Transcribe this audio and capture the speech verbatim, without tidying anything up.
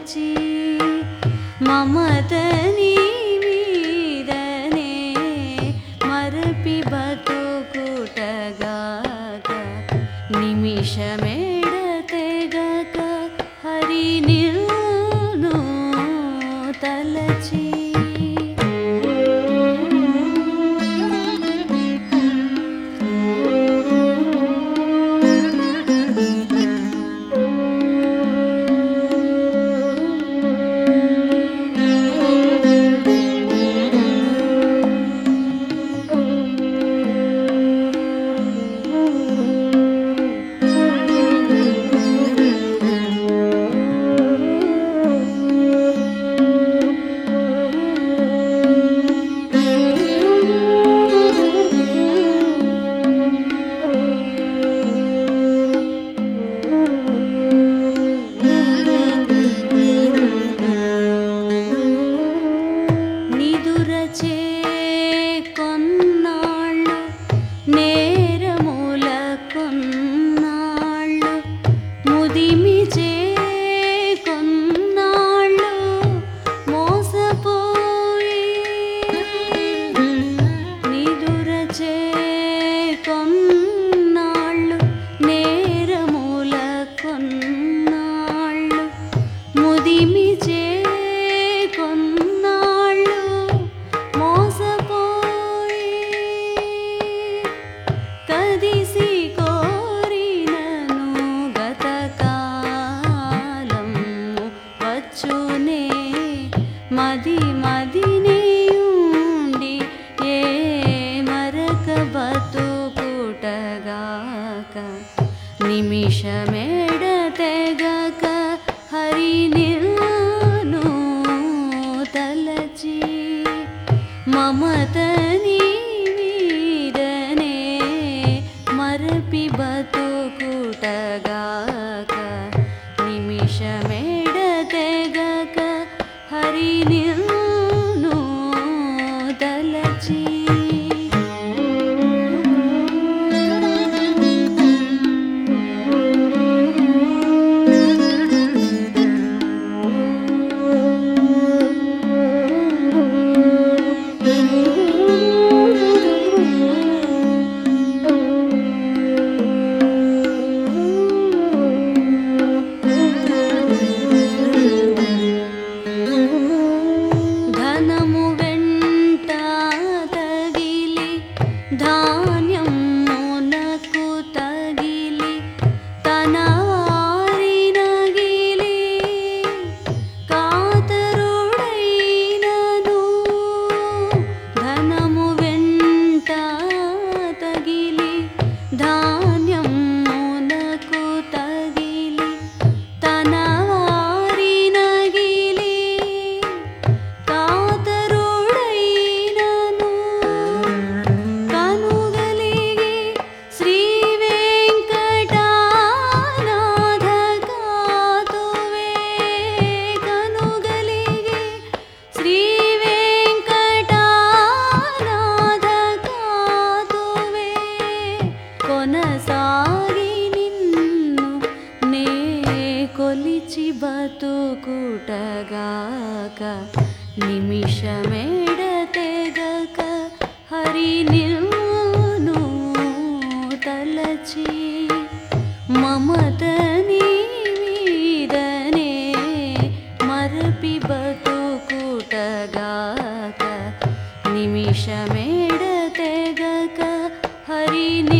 తలచి మమత నీ మీదనే మరపి బతుకుటగాక నిమిషమెడతెగక హరి నిన్ను తలచి కొన్నాళ్ళు నేరముల కొన్నాళ్ళు ముదిమి చే కొన్నాళ్ళు మోసపోయి నిదురచే కొన్నాళ్ళు నేరముల కొన్నాళ్ళు ముదిమి చే మది మదినేయుండి ఏ మరక బతుకుటగాక నిమిషమెడతెగక హరి నిన్ను తలచి మమత నీ మీదనే మరపి బతుకుటగాక నిమిషమెడతెగక హరి నిన్ను తలచి ధాన్యమునకు తగిలి తన వారి నగిలి కాతరుడైనను ధనము వెంట తగిలి ధాన్యమునకు తగిలి తన వారి నగిలి కాతరుడైనను కొనసాగి నిన్ను నే కొలిచి బతుకుటగాక నిమిషమెడతెగక హరి నిన్ను తలచి మమత నీ మీదనే మరపి బతుకుటగాక నిమిషమెడతెగక హరి